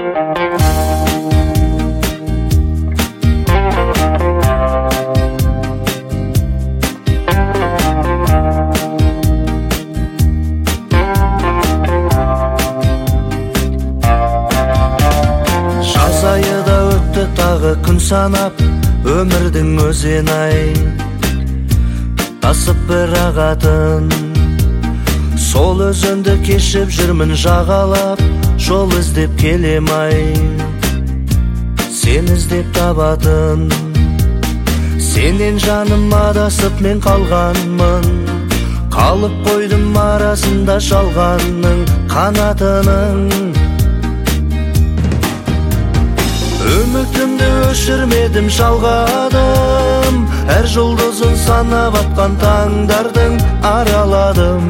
Күн санап өмірдің өзен ай тасып бір ағатын сол өзенді кешіп жүрмін жағалап жол іздеп келем ай сен іздеп табатын сенен жаным адасып мен қалғанмын қалып қойдым арасында жалғанның қанатының үмітімді өшірмедім жалғадым әр жұлдызын санап атқан таңдардың араладым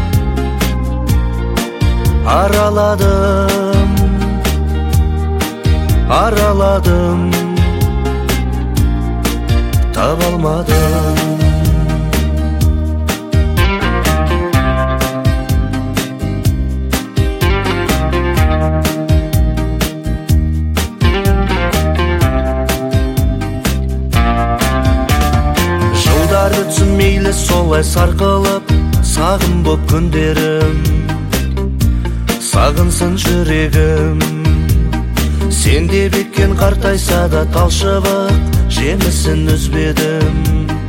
таба алмадым өтсін мейлі солай сарқылып сағым боп күндерім сағынсын жүрегім сен де беккен қартайса да талшыбық жемісін үзбедім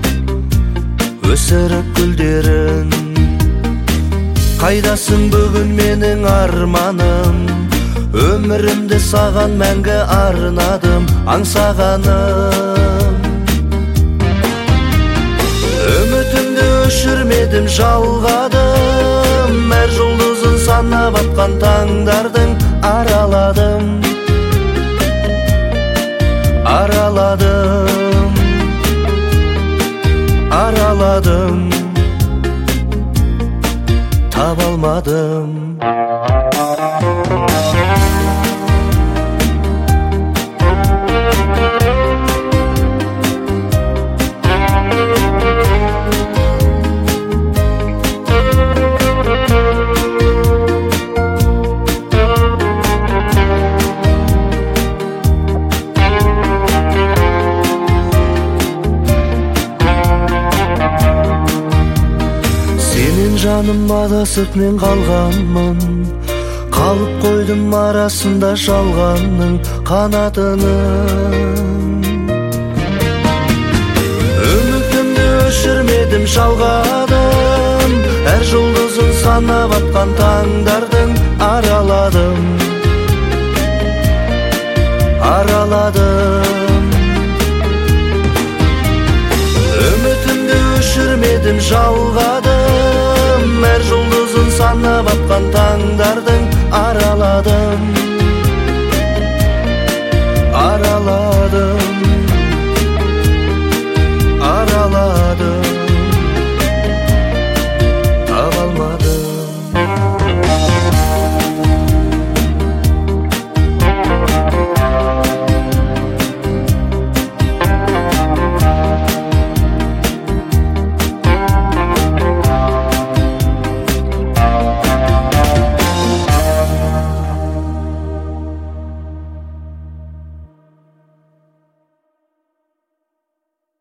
өсіріп гүлдерін қайдасың бүгін менің арманым өмірімді саған мәңгі арнадым аңсағаным үмітімді өшірмедім жалғадым әр жұлдызын санап атқан таңдардың араладым таба алмадым жаным адасып мен қалғанмын қалып қойдым арасында жалғанның қанатының үмітімді өшірмедім жалғадым әр жұлдызын санап атқан таңдардың араладым үмітімді өшірмедім жалғадым